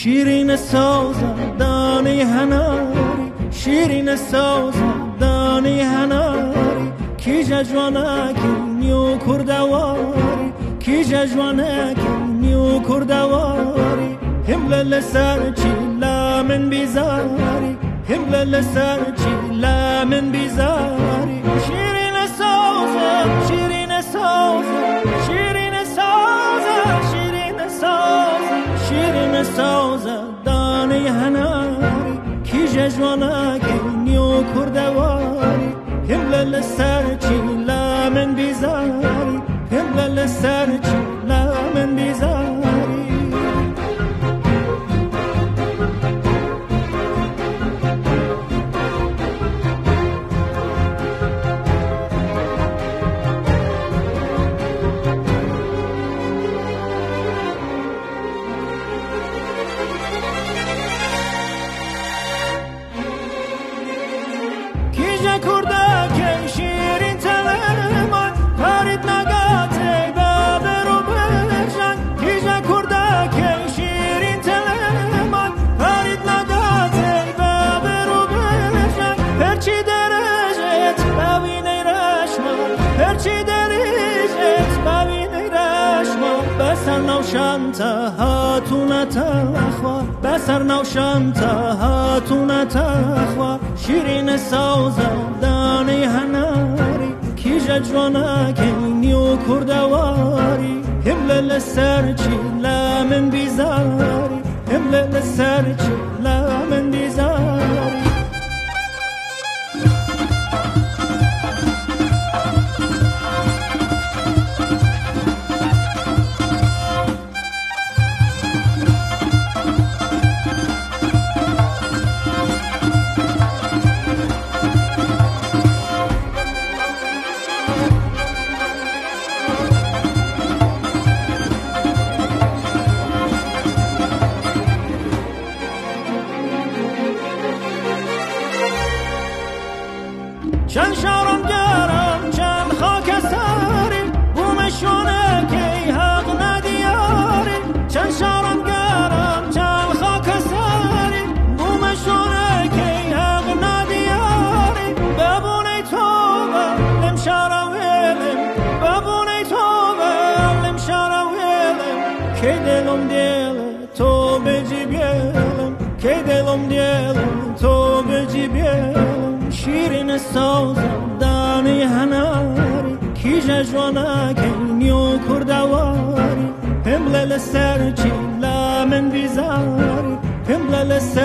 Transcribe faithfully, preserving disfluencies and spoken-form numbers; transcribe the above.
شیرین سازم دانه هناری شیرین سازم دانه هناری کی جوانکی نیو کردواری کی جوانکی نیو کردواری همل سرچی لامن بیزاری همل سرچی لامن بیزاری شیرین سازم شیرین سازم شیرین سازم شیرین سازم شیرین سازم دانه هناری کی جوانکی نیو کردواری همل سرچی لامن بیزاری همل سرچی لامن بیزاری نوشانتا هاتونا تخوا بسر نوشانتا هاتونا تخوا شیرین سازا دانه هناری کی جوانا کی نیو کردواری همل سرچی لامن بیزاری همل سرچی لامن بیزاری چند شارم گرم چند خاک ساری بومشونه که حق ندیاری چند شارم گرم چند خاک ساری بومشونه که حق ندیاری ببونه توبه لم شارم ویلم ببونه توبه لم شارم ویلم که دلم دیل تو بجی بیلم که دلم دیل تو بجی بیلم شیرین سازم دانه هناری کی جوانکی نیو کردواری همل سرچی لامن بیزاری همل سرچی